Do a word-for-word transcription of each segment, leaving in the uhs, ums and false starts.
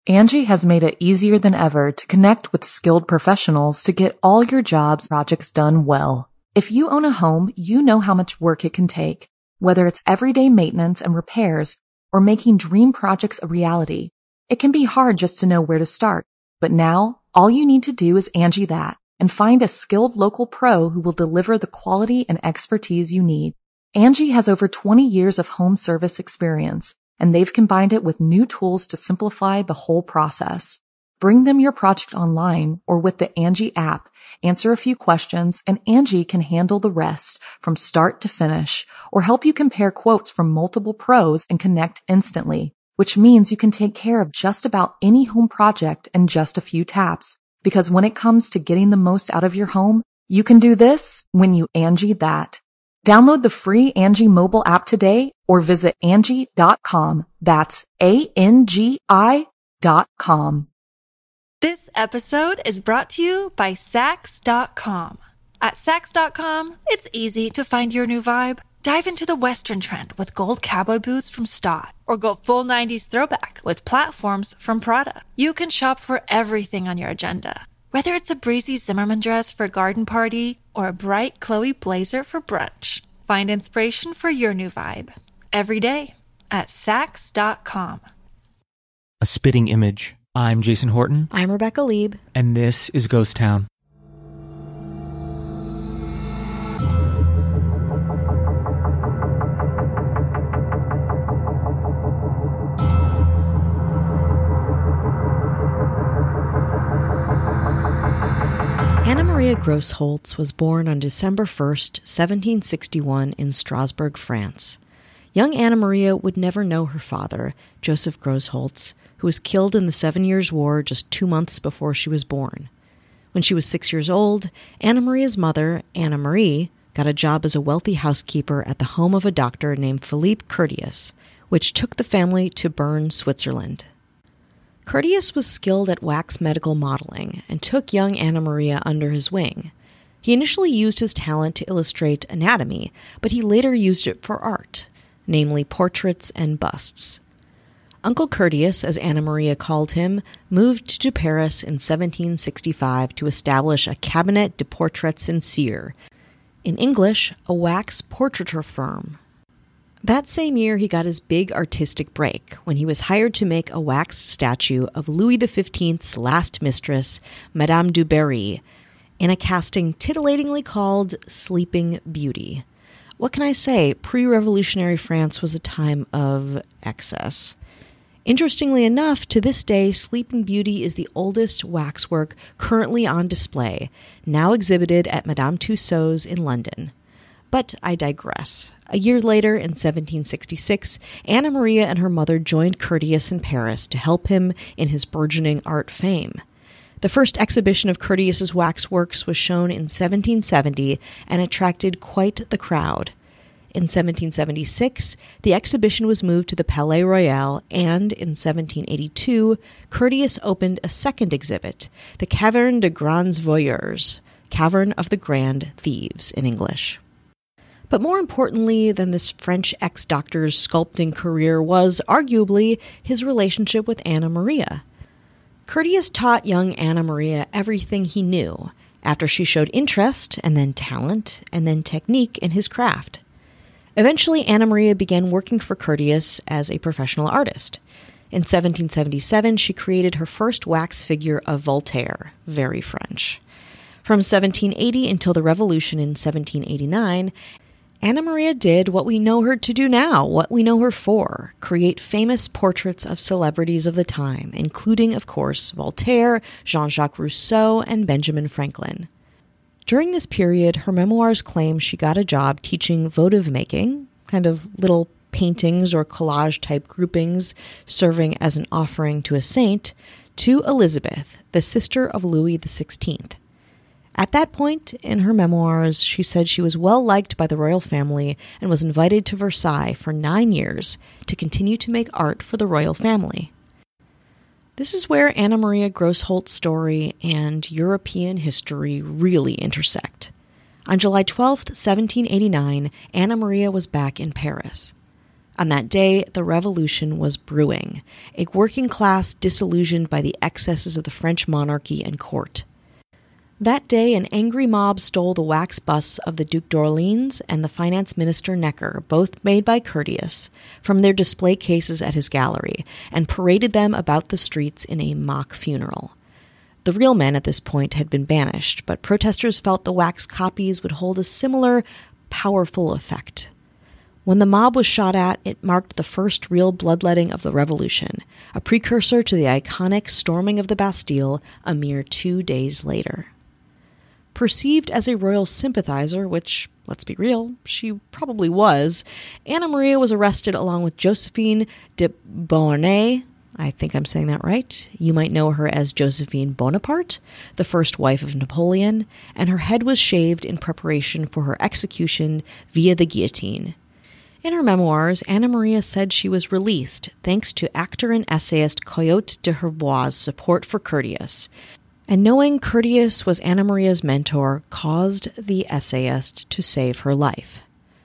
Angie has made it easier than ever to connect with skilled professionals to get all your jobs projects done well. If you own a home, you know how much work it can take, whether it's everyday maintenance and repairs or making dream projects a reality. It can be hard just to know where to start, but now all you need to do is Angie that and find a skilled local pro who will deliver the quality and expertise you need. Angie has over twenty years of home service experience, and they've combined it with new tools to simplify the whole process. Bring them your project online or with the Angie app, answer a few questions, and Angie can handle the rest from start to finish, or help you compare quotes from multiple pros and connect instantly, which means you can take care of just about any home project in just a few taps. Because when it comes to getting the most out of your home, you can do this when you Angie that. Download the free Angie mobile app today or visit Angie dot com. That's A N G I dot com. This episode is brought to you by Sax dot com. At Sax dot com, it's easy to find your new vibe. Dive into the Western trend with gold cowboy boots from Stott, or go full nineties throwback with platforms from Prada. You can shop for everything on your agenda, whether it's a breezy Zimmermann dress for a garden party or a bright Chloe blazer for brunch. Find inspiration for your new vibe every day at Sax dot com. A Spitting Image. I'm Jason Horton. I'm Rebecca Lieb. And this is Ghost Town. Anna Maria Grossholtz was born on December first, seventeen sixty-one in Strasbourg, France. Young Anna Maria would never know her father, Joseph Grossholtz, who was killed in the Seven Years' War just two months before she was born. When she was six years old, Anna Maria's mother, Anna Marie, got a job as a wealthy housekeeper at the home of a doctor named Philippe Curtius, which took the family to Bern, Switzerland. Curtius was skilled at wax medical modeling and took young Anna Maria under his wing. He initially used his talent to illustrate anatomy, but he later used it for art, namely portraits and busts. Uncle Curtius, as Anna Maria called him, moved to Paris in seventeen sixty-five to establish a Cabinet de Portraits and Cire, in English, a wax portraiture firm. That same year, he got his big artistic break when he was hired to make a wax statue of Louis the fifteenth's last mistress, Madame du Barry, in a casting titillatingly called Sleeping Beauty. What can I say? Pre-revolutionary France was a time of excess. Interestingly enough, to this day, Sleeping Beauty is the oldest waxwork currently on display, now exhibited at Madame Tussauds in London. But I digress. A year later, in seventeen sixty-six, Anna Maria and her mother joined Curtius in Paris to help him in his burgeoning art fame. The first exhibition of Curtius's waxworks was shown in seventeen seventy and attracted quite the crowd. In seventeen seventy-six, the exhibition was moved to the Palais Royal, and in seventeen eighty-two, Curtius opened a second exhibit, the Caverne des Grands Voyeurs, Cavern of the Grand Thieves in English. But more importantly than this French ex-doctor's sculpting career was, arguably, his relationship with Anna Maria. Curtius taught young Anna Maria everything he knew, after she showed interest, and then talent, and then technique in his craft. Eventually, Anna Maria began working for Curtius as a professional artist. In seventeen seventy-seven, she created her first wax figure of Voltaire, very French. From seventeen eighty until the Revolution in seventeen eighty-nine, Anna Maria did what we know her to do now, what we know her for, create famous portraits of celebrities of the time, including, of course, Voltaire, Jean-Jacques Rousseau, and Benjamin Franklin. During this period, her memoirs claim she got a job teaching votive making, kind of little paintings or collage-type groupings serving as an offering to a saint, to Elizabeth, the sister of Louis the sixteenth. At that point in her memoirs, she said she was well liked by the royal family and was invited to Versailles for nine years to continue to make art for the royal family. This is where Anna Maria Grossholtz's story and European history really intersect. On July twelfth, seventeen eighty-nine, Anna Maria was back in Paris. On that day, the revolution was brewing, a working class disillusioned by the excesses of the French monarchy and court. That day, an angry mob stole the wax busts of the Duc d'Orleans and the finance minister Necker, both made by Curtius, from their display cases at his gallery, and paraded them about the streets in a mock funeral. The real men at this point had been banished, but protesters felt the wax copies would hold a similar, powerful effect. When the mob was shot at, it marked the first real bloodletting of the revolution, a precursor to the iconic storming of the Bastille a mere two days later. Perceived as a royal sympathizer, which, let's be real, she probably was, Anna Maria was arrested along with Josephine de Beauharnais. I think I'm saying that right. You might know her as Josephine Bonaparte, the first wife of Napoleon, and her head was shaved in preparation for her execution via the guillotine. In her memoirs, Anna Maria said she was released thanks to actor and essayist Coyote de Herbois' support for Curtius, and knowing Curtius was Anna Maria's mentor caused the essayist to save her life.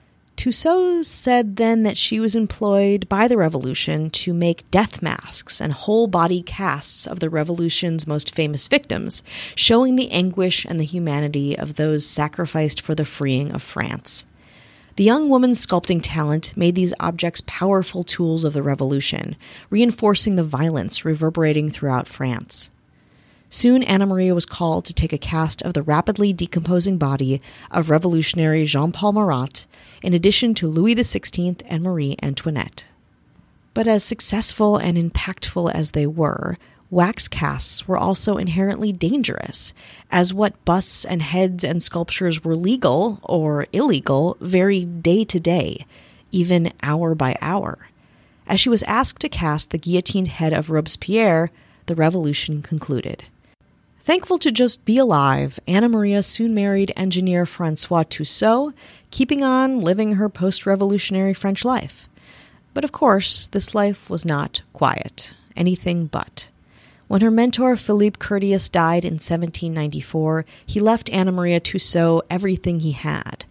Tussaud said then that she was employed by the revolution to make death masks and whole-body casts of the revolution's most famous victims, showing the anguish and the humanity of those sacrificed for the freeing of France. The young woman's sculpting talent made these objects powerful tools of the revolution, reinforcing the violence reverberating throughout France. Soon Anna Maria was called to take a cast of the rapidly decomposing body of revolutionary Jean-Paul Marat, in addition to Louis the sixteenth and Marie Antoinette. But as successful and impactful as they were, wax casts were also inherently dangerous, as what busts and heads and sculptures were legal or illegal varied day to day, even hour by hour. As she was asked to cast the guillotined head of Robespierre, the revolution concluded. Thankful to just be alive, Anna Maria soon married engineer Francois Tussaud, keeping on living her post-revolutionary French life. But of course, this life was not quiet, anything but. When her mentor Philippe Curtius died in seventeen ninety-four, he left Anna Maria Tussaud everything he had.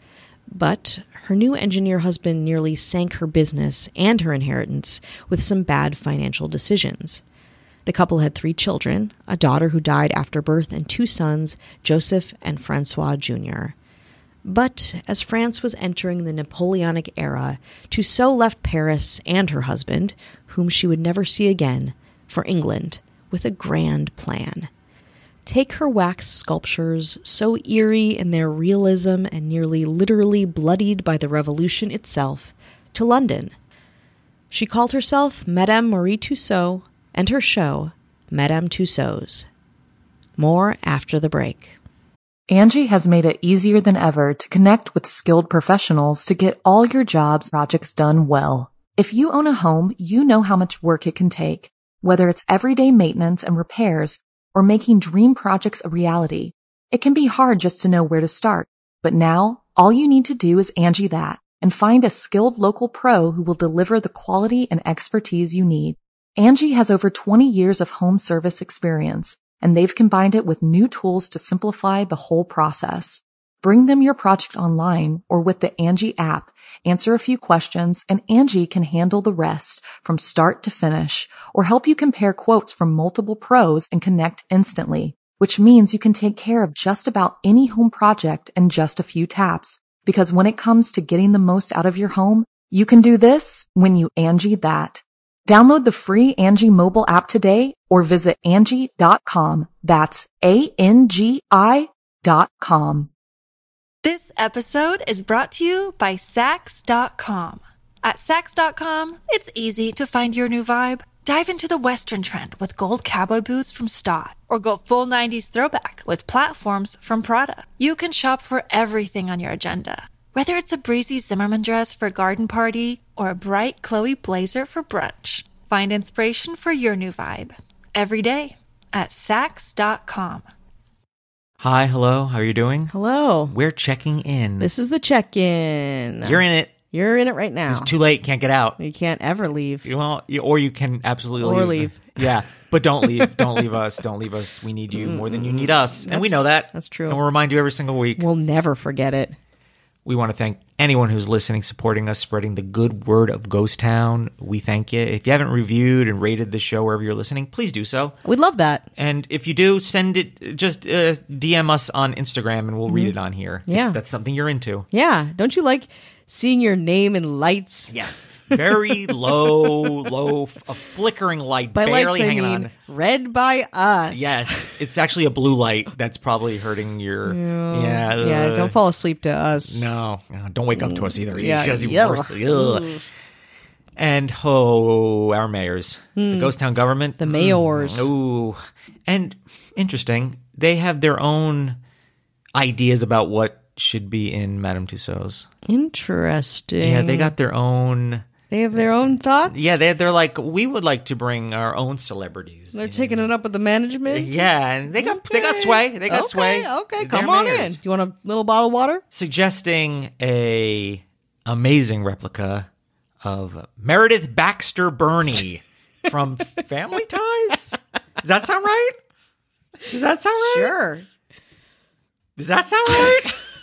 But her new engineer husband nearly sank her business and her inheritance with some bad financial decisions. The couple had three children, a daughter who died after birth, and two sons, Joseph and Francois Junior But as France was entering the Napoleonic era, Tussaud left Paris and her husband, whom she would never see again, for England, with a grand plan. Take her wax sculptures, so eerie in their realism and nearly literally bloodied by the revolution itself, to London. She called herself Madame Marie Tussaud, and her show, Madame Tussauds. More after the break. Angie has made it easier than ever to connect with skilled professionals to get all your jobs projects done well. If you own a home, you know how much work it can take, whether it's everyday maintenance and repairs or making dream projects a reality. It can be hard just to know where to start, but now all you need to do is Angie that and find a skilled local pro who will deliver the quality and expertise you need. Angie has over twenty years of home service experience, and they've combined it with new tools to simplify the whole process. Bring them your project online or with the Angie app, answer a few questions, and Angie can handle the rest from start to finish, or help you compare quotes from multiple pros and connect instantly, which means you can take care of just about any home project in just a few taps. Because when it comes to getting the most out of your home, you can do this when you Angie that. Download the free Angie mobile app today or visit Angie dot com. That's A N G I dot com. This episode is brought to you by Sax dot com. At Sax dot com, it's easy to find your new vibe. Dive into the Western trend with gold cowboy boots from Stott, or go full nineties throwback with platforms from Prada. You can shop for everything on your agenda, whether it's a breezy Zimmermann dress for a garden party or a bright Chloe blazer for brunch. Find inspiration for your new vibe every day at Sax dot com. Hi, hello, how are you doing? Hello. We're checking in. This is the check-in. You're in it. You're in it right now. It's too late, can't get out. You can't ever leave. You won't, you- or you can absolutely Or leave. leave. Yeah, but don't leave. Don't leave us. Don't leave us. We need you more than you need us. And we know that. That's true. And we'll remind you every single week. We'll never forget it. We want to thank anyone who's listening, supporting us, spreading the good word of Ghost Town. We thank you. If you haven't reviewed and rated the show wherever you're listening, please do so. We'd love that. And if you do, send it, just uh, D M us on Instagram and we'll mm-hmm. read it on here. Yeah. If that's something you're into. Yeah. Don't you like seeing your name in lights? Yes. Very low, low, a flickering light, by barely lights, hanging I mean on. Read by us. Yes. It's actually a blue light that's probably hurting your... Ew. Yeah. Uh, yeah, don't fall asleep to us. No. no don't wake up to us either. Yeah. It's even yeah. worse. Ugh. And, oh, our mayors. Hmm. The Ghost Town government. The mayors. Mm, ooh. And, interesting, they have their own ideas about what should be in Madame Tussauds. Interesting. Yeah, they got their own... They have their own thoughts? Yeah, they, they're like, we would like to bring our own celebrities. They're in. taking it up with the management? Yeah, and they got okay. they got sway. They got okay, sway. Okay, They're come on mayors. in. Do you want a little bottle of water? Suggesting a amazing replica of Meredith Baxter Burney from Family Ties. Does that sound right? Does that sound right? Sure. Does that sound right?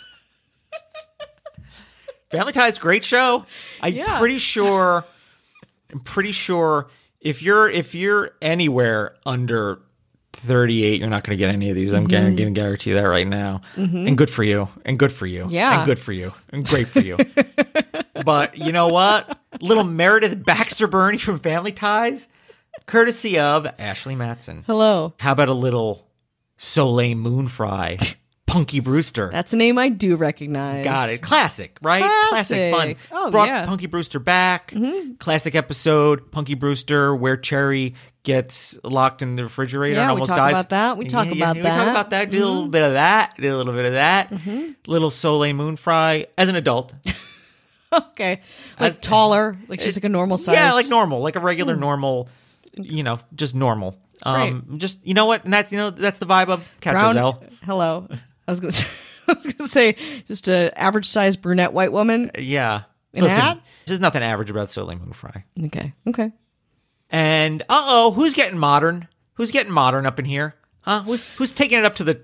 Family Ties, great show. I'm Yeah. pretty sure. I'm pretty sure if you're if you're anywhere under thirty-eight, you're not going to get any of these. I'm mm-hmm. going to guarantee that right now. Mm-hmm. And good for you. And good for you. Yeah. And good for you. And great for you. But you know what? Little Meredith Baxter Burney from Family Ties, courtesy of Ashley Matson. Hello. How about a little Soleil Moon Fry? Punky Brewster. That's a name I do recognize. Got it. Classic, right? Classic. Classic fun. Oh, Brought yeah. Punky Brewster back. Mm-hmm. Classic episode, Punky Brewster, where Cherry gets locked in the refrigerator Yeah, and we almost talk dies. about that. We talk Yeah, about yeah, that. We talk about that. Do mm-hmm. a little bit of that. Do a little bit of that. Mm-hmm. Little Soleil Moon Fry as an adult. Okay. Like as, taller. Like she's like a normal size. Yeah, like normal. Like a regular mm. normal, you know, just normal. Um, right. Just, you know what? And that's, you know, that's the vibe of Cat Giselle. Hello. I was going to say. I was going to say, just an average-sized brunette white woman. Yeah. In Listen, a hat? There's nothing average about Soleil Moon Fry. Okay. Okay. And, uh-oh, who's getting modern? Who's getting modern up in here? Huh? Who's who's taking it up to the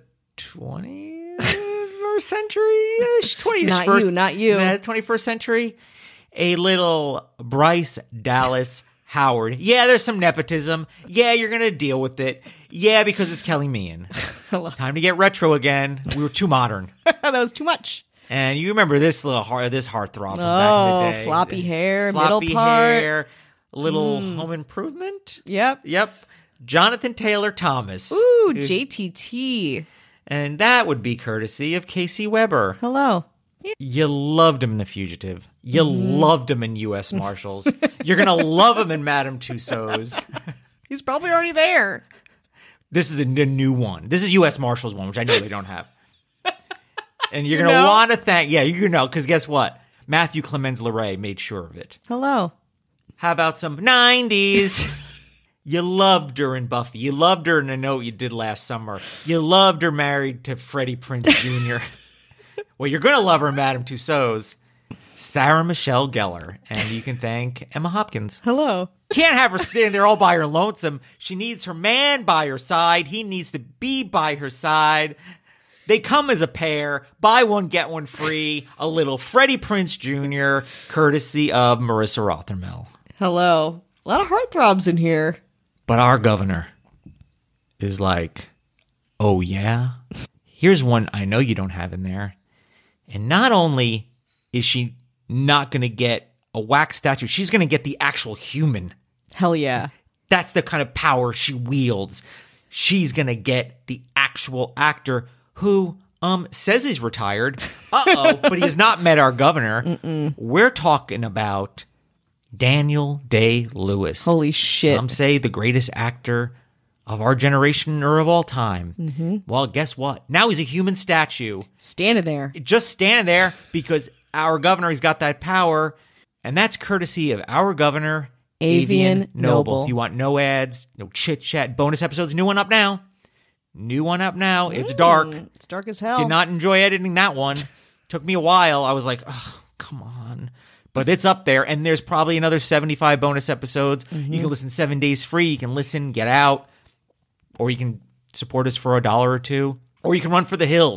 twenty-first century-ish? twentieth Not first, you, not you. Nah, twenty-first century? A little Bryce Dallas Howard. Yeah, there's some nepotism. Yeah, you're going to deal with it. Yeah, because it's Kelly Meehan. Time to get retro again. We were too modern. That was too much. And you remember this little heart, this heartthrob from oh, back in the day. floppy hair, floppy middle part. hair, little mm. Home Improvement. Yep. Yep. Jonathan Taylor Thomas. Ooh, J T T. And that would be courtesy of Casey Weber. Hello. You loved him in The Fugitive. You mm. loved him in U S Marshals. You're going to love him in Madame Tussauds. He's probably already there. This is a n- new one. This is U S Marshals one, which I know they don't have. And you're going to know? want to thank... Yeah, you know, because guess what? Matthew Clemens LeRae made sure of it. Hello. How about some nineties? You loved her in Buffy. You loved her in A Note You Did Last Summer. You loved her married to Freddie Prinze Junior Well, you're going to love her in Madame Tussauds. Sarah Michelle Gellar. And you can thank Emma Hopkins. Hello. Can't have her standing there all by her lonesome. She needs her man by her side. He needs to be by her side. They come as a pair. Buy one, get one free. A little Freddie Prinze Junior, courtesy of Marissa Rothermel. Hello. A lot of heartthrobs in here. But our governor is like, oh, yeah? Here's one I know you don't have in there. And not only is she not going to get a wax statue, she's going to get the actual human. Hell yeah. That's the kind of power she wields. She's going to get the actual actor who um says he's retired. Uh-oh, but he has not met our governor. Mm-mm. We're talking about Daniel Day-Lewis. Holy shit. Some say the greatest actor of our generation or of all time. Mm-hmm. Well, guess what? Now he's a human statue. Standing there. Just standing there because our governor, he's got that power. And that's courtesy of our governor, Avian, Avian Noble. Noble. If you want no ads, no chit-chat, bonus episodes, new one up now. New one up now. It's dark. Mm, it's dark as hell. Did not enjoy editing that one. Took me a while. I was like, oh, come on. But it's up there, and there's probably another seventy-five bonus episodes. Mm-hmm. You can listen seven days free. You can listen, get out, or you can support us for a dollar or two, or you can run for the hills.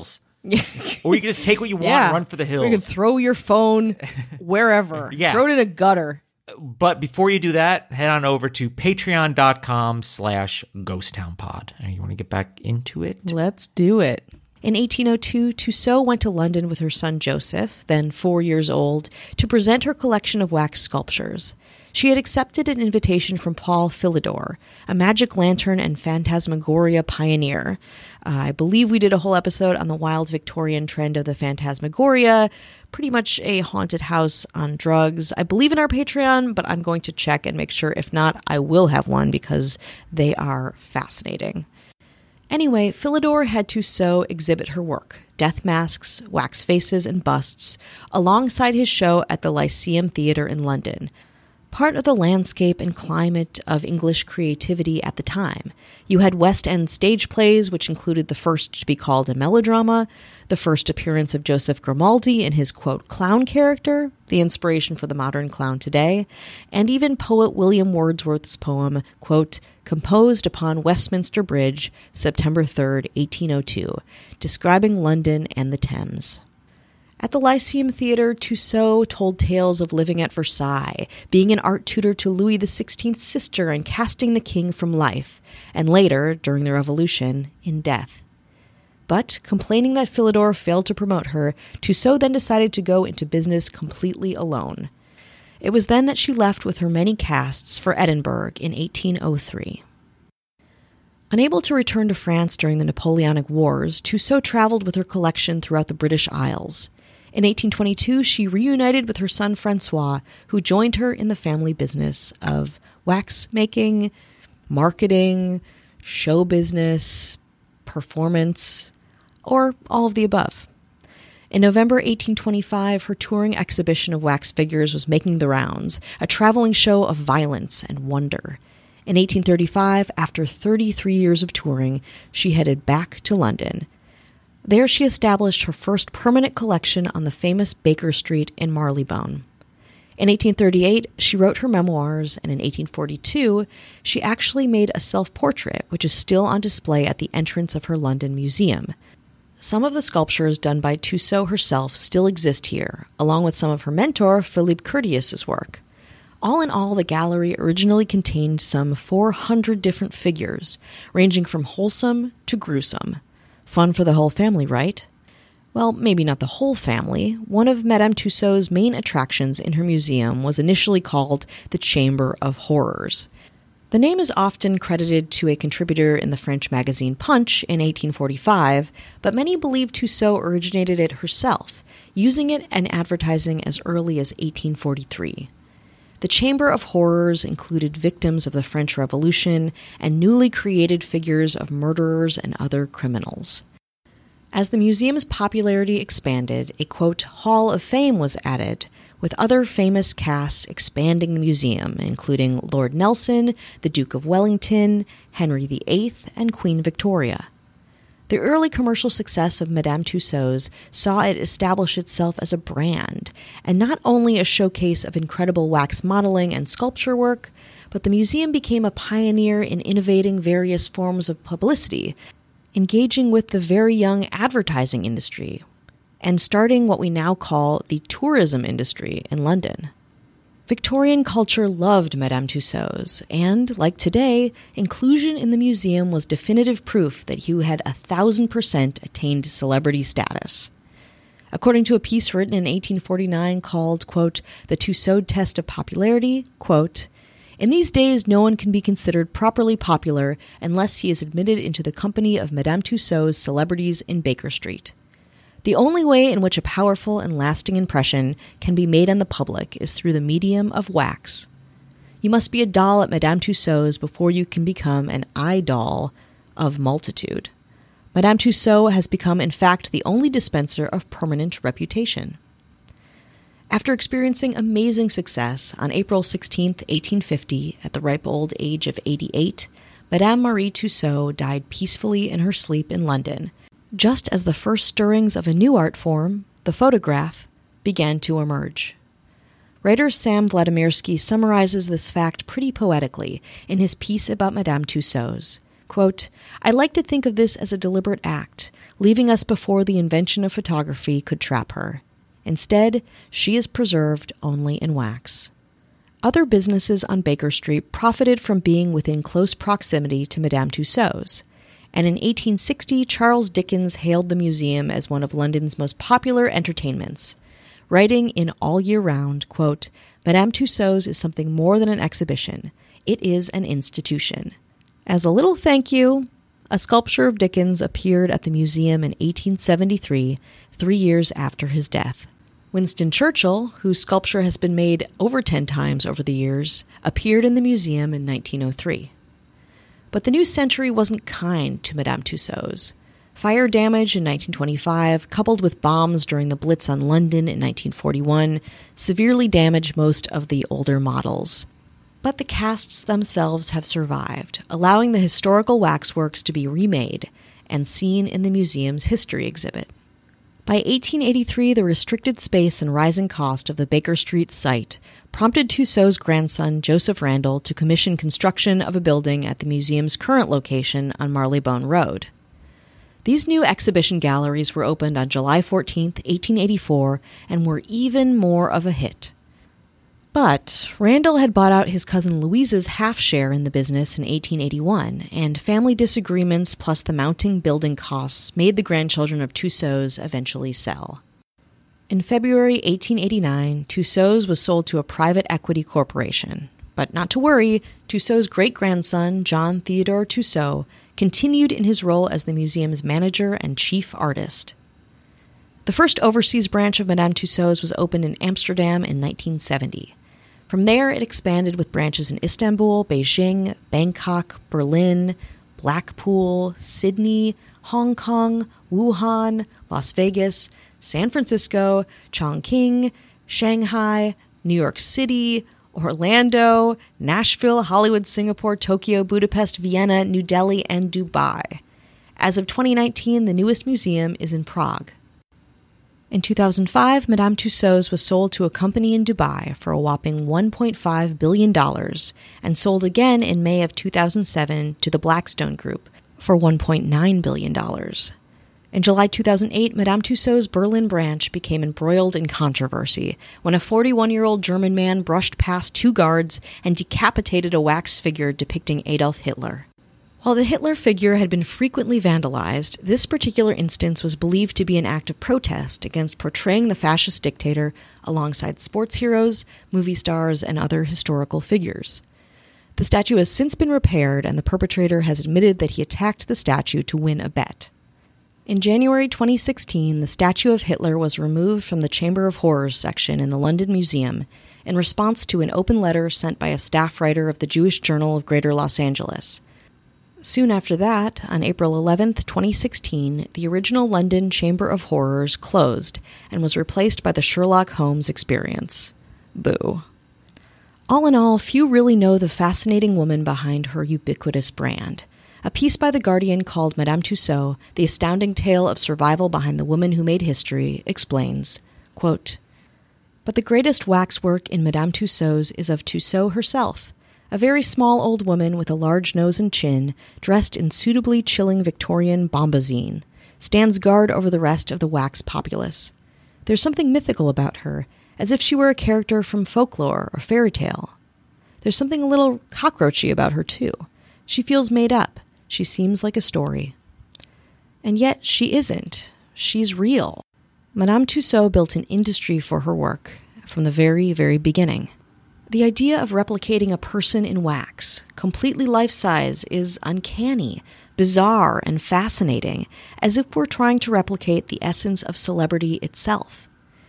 Or you can just take what you want Yeah. and run for the hills. Or you can throw your phone wherever. Yeah. Throw it in a gutter. But before you do that, head on over to patreon.com slash ghosttownpod. And you want to get back into it? Let's do it. In eighteen oh two, Tussaud went to London with her son Joseph, then four years old, to present her collection of wax sculptures. She had accepted an invitation from Paul Philidor, a magic lantern and phantasmagoria pioneer. Uh, I believe we did a whole episode on the wild Victorian trend of the phantasmagoria, pretty much a haunted house on drugs. I believe in our Patreon, but I'm going to check and make sure. If not, I will have one because they are fascinating. Anyway, Philidor had Tussaud exhibit her work, death masks, wax faces, and busts, alongside his show at the Lyceum Theatre in London. Part of the landscape and climate of English creativity at the time. You had West End stage plays, which included the first to be called a melodrama, the first appearance of Joseph Grimaldi in his, quote, clown character, the inspiration for the modern clown today, and even poet William Wordsworth's poem, quote, composed upon Westminster Bridge, September third, eighteen oh two, describing London and the Thames. At the Lyceum Theatre, Tussaud told tales of living at Versailles, being an art tutor to Louis the sixteenth's sister and casting the king from life, and later, during the Revolution, in death. But, complaining that Philidor failed to promote her, Tussaud then decided to go into business completely alone. It was then that she left with her many casts for Edinburgh in eighteen oh three. Unable to return to France during the Napoleonic Wars, Tussaud traveled with her collection throughout the British Isles. In eighteen twenty-two, she reunited with her son Francois, who joined her in the family business of wax making, marketing, show business, performance, or all of the above. In November eighteen twenty-five, her touring exhibition of wax figures was making the rounds, a traveling show of violence and wonder. In eighteen thirty-five, after thirty-three years of touring, she headed back to London. There she established her first permanent collection on the famous Baker Street in Marylebone. In eighteen thirty-eight, she wrote her memoirs, and in eighteen forty-two, she actually made a self-portrait, which is still on display at the entrance of her London museum. Some of the sculptures done by Tussaud herself still exist here, along with some of her mentor, Philippe Curtius's work. All in all, the gallery originally contained some four hundred different figures, ranging from wholesome to gruesome. Fun for the whole family, right? Well, maybe not the whole family. One of Madame Tussaud's main attractions in her museum was initially called the Chamber of Horrors. The name is often credited to a contributor in the French magazine Punch in eighteen forty-five, but many believe Tussaud originated it herself, using it in advertising as early as eighteen forty-three. The Chamber of Horrors included victims of the French Revolution and newly created figures of murderers and other criminals. As the museum's popularity expanded, a, quote, Hall of Fame was added, with other famous casts expanding the museum, including Lord Nelson, the Duke of Wellington, Henry the Eighth, and Queen Victoria. The early commercial success of Madame Tussauds saw it establish itself as a brand, and not only a showcase of incredible wax modeling and sculpture work, but the museum became a pioneer in innovating various forms of publicity, engaging with the very young advertising industry, and starting what we now call the tourism industry in London. Victorian culture loved Madame Tussauds, and, like today, inclusion in the museum was definitive proof that you had a thousand percent attained celebrity status. According to a piece written in eighteen forty-nine called, quote, The Tussaud Test of Popularity, quote, in these days no one can be considered properly popular unless he is admitted into the company of Madame Tussauds celebrities in Baker Street. The only way in which a powerful and lasting impression can be made on the public is through the medium of wax. You must be a doll at Madame Tussauds before you can become an idol of multitude. Madame Tussaud has become, in fact, the only dispenser of permanent reputation. After experiencing amazing success, on April sixteenth, eighteen fifty, at the ripe old age of eighty-eight, Madame Marie Tussaud died peacefully in her sleep in London, just as the first stirrings of a new art form, the photograph, began to emerge. Writer Sam Vladimirsky summarizes this fact pretty poetically in his piece about Madame Tussauds. Quote, I like to think of this as a deliberate act, leaving us before the invention of photography could trap her. Instead, she is preserved only in wax. Other businesses on Baker Street profited from being within close proximity to Madame Tussauds, and in eighteen sixty, Charles Dickens hailed the museum as one of London's most popular entertainments, writing in All Year Round, quote, "Madame Tussauds is something more than an exhibition. It is an institution." As a little thank you, a sculpture of Dickens appeared at the museum in eighteen seventy-three, three years after his death. Winston Churchill, whose sculpture has been made over ten times over the years, appeared in the museum in nineteen oh three. But the new century wasn't kind to Madame Tussauds. Fire damage in nineteen twenty-five, coupled with bombs during the Blitz on London in nineteen forty-one, severely damaged most of the older models. But the casts themselves have survived, allowing the historical waxworks to be remade and seen in the museum's history exhibit. By eighteen eighty-three, the restricted space and rising cost of the Baker Street site prompted Tussauds' grandson, Joseph Randall, to commission construction of a building at the museum's current location on Marylebone Road. These new exhibition galleries were opened on July fourteenth, eighteen eighty-four, and were even more of a hit. But Randall had bought out his cousin Louise's half-share in the business in eighteen eighty-one, and family disagreements plus the mounting building costs made the grandchildren of Tussauds eventually sell. In February eighteen eighty-nine, Tussauds was sold to a private equity corporation. But not to worry, Tussauds' great-grandson, John Theodore Tussaud, continued in his role as the museum's manager and chief artist. The first overseas branch of Madame Tussauds was opened in Amsterdam in nineteen seventy. From there, it expanded with branches in Istanbul, Beijing, Bangkok, Berlin, Blackpool, Sydney, Hong Kong, Wuhan, Las Vegas, San Francisco, Chongqing, Shanghai, New York City, Orlando, Nashville, Hollywood, Singapore, Tokyo, Budapest, Vienna, New Delhi, and Dubai. As of twenty nineteen, the newest museum is in Prague. In two thousand five, Madame Tussauds was sold to a company in Dubai for a whopping one point five billion dollars and sold again in May of two thousand seven to the Blackstone Group for one point nine billion dollars. In July two thousand eight, Madame Tussauds' Berlin branch became embroiled in controversy when a forty-one-year-old German man brushed past two guards and decapitated a wax figure depicting Adolf Hitler. While the Hitler figure had been frequently vandalized, this particular instance was believed to be an act of protest against portraying the fascist dictator alongside sports heroes, movie stars, and other historical figures. The statue has since been repaired, and the perpetrator has admitted that he attacked the statue to win a bet. In January twenty sixteen, the statue of Hitler was removed from the Chamber of Horrors section in the London Museum in response to an open letter sent by a staff writer of the Jewish Journal of Greater Los Angeles. Soon after that, on April eleventh, twenty sixteen, the original London Chamber of Horrors closed and was replaced by the Sherlock Holmes Experience. Boo. All in all, few really know the fascinating woman behind her ubiquitous brand. A piece by The Guardian called Madame Tussauds, The Astounding Tale of Survival Behind the Woman Who Made History, explains, quote, "But the greatest waxwork in Madame Tussauds is of Tussaud herself, a very small old woman with a large nose and chin, dressed in suitably chilling Victorian bombazine, stands guard over the rest of the wax populace. There's something mythical about her, as if she were a character from folklore or fairy tale. There's something a little cockroachy about her, too. She feels made up. She seems like a story. And yet she isn't. She's real. Madame Tussauds built an industry for her work from the very, very beginning. The idea of replicating a person in wax, completely life-size, is uncanny, bizarre, and fascinating, as if we're trying to replicate the essence of celebrity itself.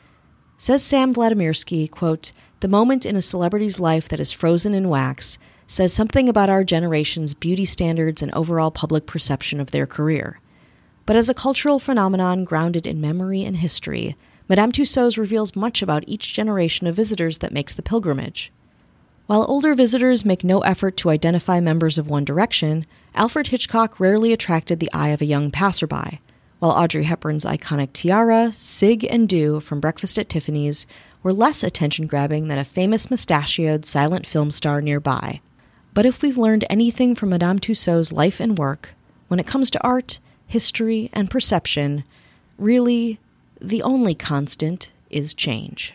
Says Sam Vladimirsky, quote, "The moment in a celebrity's life that is frozen in wax says something about our generation's beauty standards and overall public perception of their career. But as a cultural phenomenon grounded in memory and history, Madame Tussauds reveals much about each generation of visitors that makes the pilgrimage. While older visitors make no effort to identify members of One Direction, Alfred Hitchcock rarely attracted the eye of a young passerby, while Audrey Hepburn's iconic tiara, Sig, and Do from Breakfast at Tiffany's were less attention-grabbing than a famous mustachioed silent film star nearby. But if we've learned anything from Madame Tussauds' life and work, when it comes to art, history, and perception, really, the only constant is change.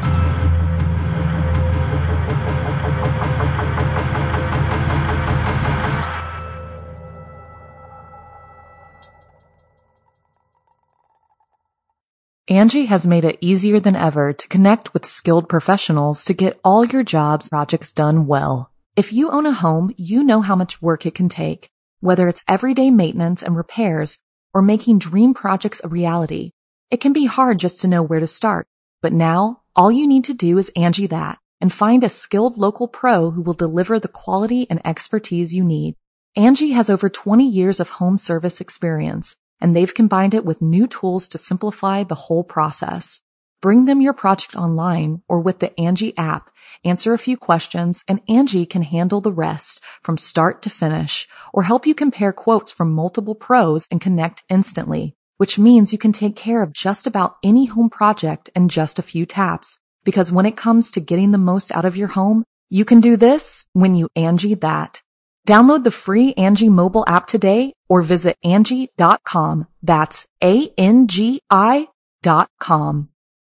Angie has made it easier than ever to connect with skilled professionals to get all your jobs projects done well. If you own a home, you know how much work it can take, whether it's everyday maintenance and repairs or making dream projects a reality. It can be hard just to know where to start, but now all you need to do is Angie that and find a skilled local pro who will deliver the quality and expertise you need. Angie has over twenty years of home service experience, and they've combined it with new tools to simplify the whole process. Bring them your project online or with the Angie app, answer a few questions, and Angie can handle the rest from start to finish, or help you compare quotes from multiple pros and connect instantly, which means you can take care of just about any home project in just a few taps. Because when it comes to getting the most out of your home, you can do this when you Angie that. Download the free Angie mobile app today or visit Angie dot com. That's A N G I dot com.